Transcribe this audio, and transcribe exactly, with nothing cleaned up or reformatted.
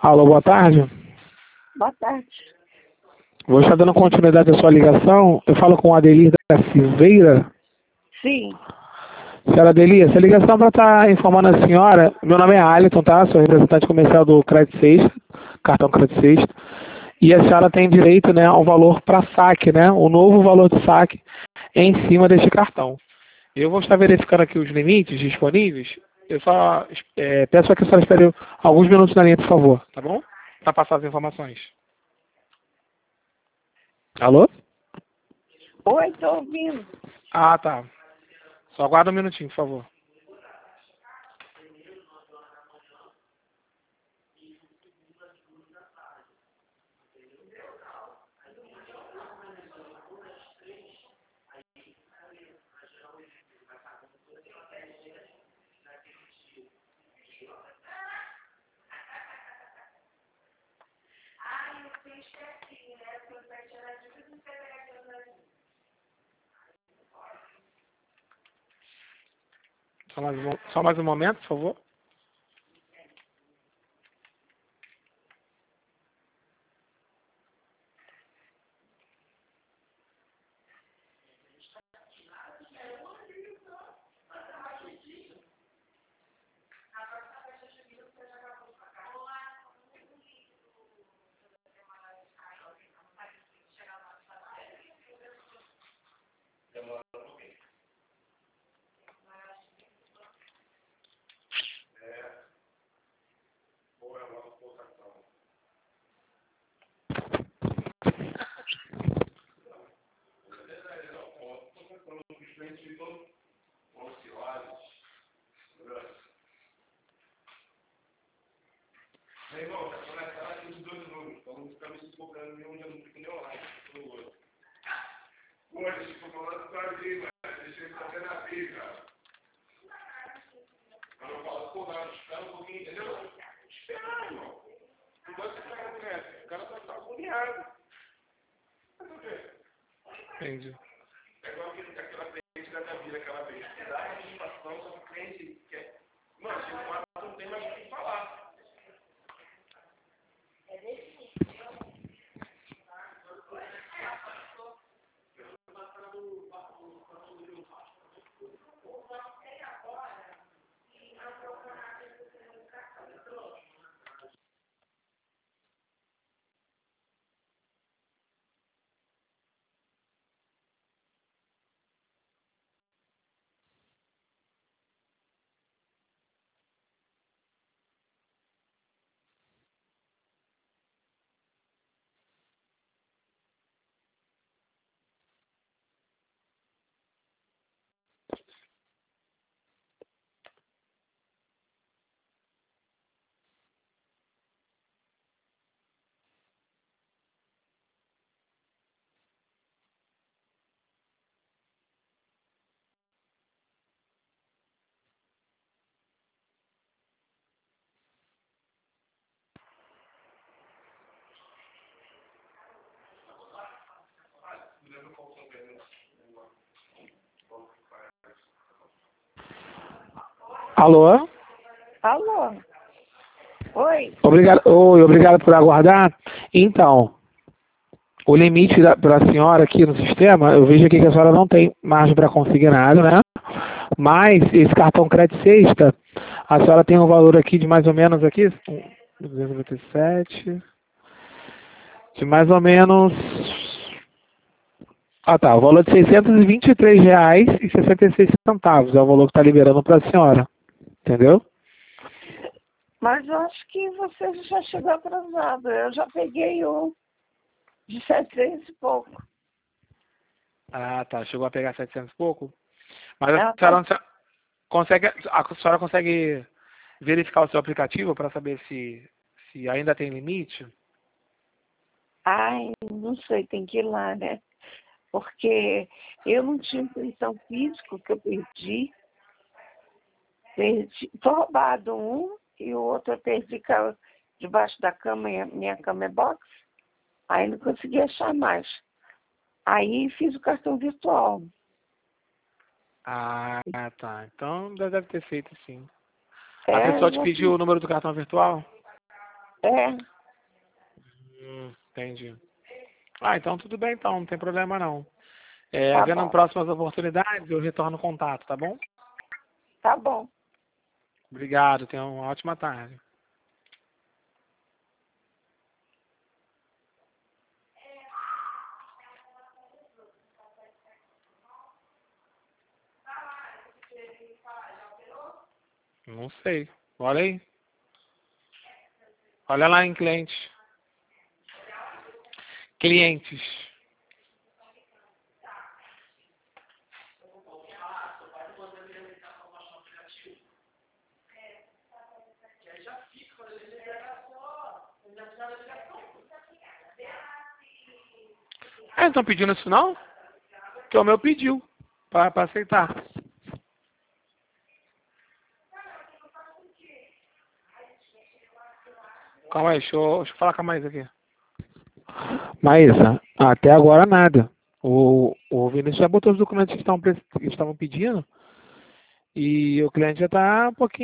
Alô, boa tarde. Boa tarde. Vou estar dando continuidade à sua ligação. Eu falo com a Adelir da Silveira. Sim. Senhora Adelir, essa ligação para estar informando a senhora. Meu nome é Alisson, tá? Sou representante comercial do Crédito Sexta, cartão Crédito Sexta. E a senhora tem direito, né, ao valor para saque, né? O novo valor de saque em cima deste cartão. Eu vou estar verificando aqui os limites disponíveis. Eu só é, peço que a senhora espere alguns minutos na linha, por favor, tá bom? Para passar as informações. Alô? Oi, tô ouvindo. Ah, tá. Só aguarda um minutinho, por favor. Só mais um, só mais um momento, por favor. Meu irmão, tá conectado aqui os dois números, então não fica me sufocando nenhum, já não fica nem online no outro. Pô, deixa eu falando sozinho, mano. Deixa eu fazer na vida. Quando eu falo, pô, não, espera um pouquinho, entendeu? Espera, irmão. Não pode ficar nessa. O cara tá tá agoniado. Mas o quê? Entendi. É igual aquele, aquela cliente da minha vida aquela vez. Que dá a satisfação, só que o cliente quer. Mano, chega uma hora que não tem mais o que falar. Alô? Alô? Oi? Obrigado, oi, obrigado por aguardar. Então, o limite para a senhora aqui no sistema, eu vejo aqui que a senhora não tem margem para conseguir nada, né? Mas esse cartão crédito sexta, a senhora tem um valor aqui de mais ou menos aqui, duzentos e noventa e sete, de mais ou menos, ah tá, o valor de seiscentos e vinte e três reais e sessenta e seis centavos é o valor que está liberando para a senhora, entendeu? Mas eu acho que você já chegou atrasado. Eu já peguei um de setecentos e pouco. Ah tá, chegou a pegar setecentos e pouco? Mas É, a senhora não sa- consegue, a senhora consegue verificar o seu aplicativo para saber se, se ainda tem limite? ai, não sei, tem que ir lá, né? Porque eu não tinha impressão física que eu perdi. Perdi, foi roubado um e o outro eu perdi ca- debaixo da cama, minha, minha cama é box. Aí não consegui achar mais. Aí fiz o cartão virtual. Ah, tá. Então deve ter feito sim. A É, pessoa te já pediu fiz. o número do cartão virtual? É, Hum, entendi. Ah, então tudo bem então, não tem problema não. É, tá havendo bom, próximas oportunidades, eu retorno o contato, tá bom? tá bom. Obrigado, tenha uma ótima tarde. Não sei. Olha aí. Olha lá em cliente. Clientes. Ah, não estão pedindo isso não? Que o meu pediu para aceitar. Calma aí, deixa eu, deixa eu falar com a Maísa aqui. Maísa, até agora nada. O, o Vinícius já botou os documentos que estavam, pre- que estavam pedindo e o cliente já está um pouquinho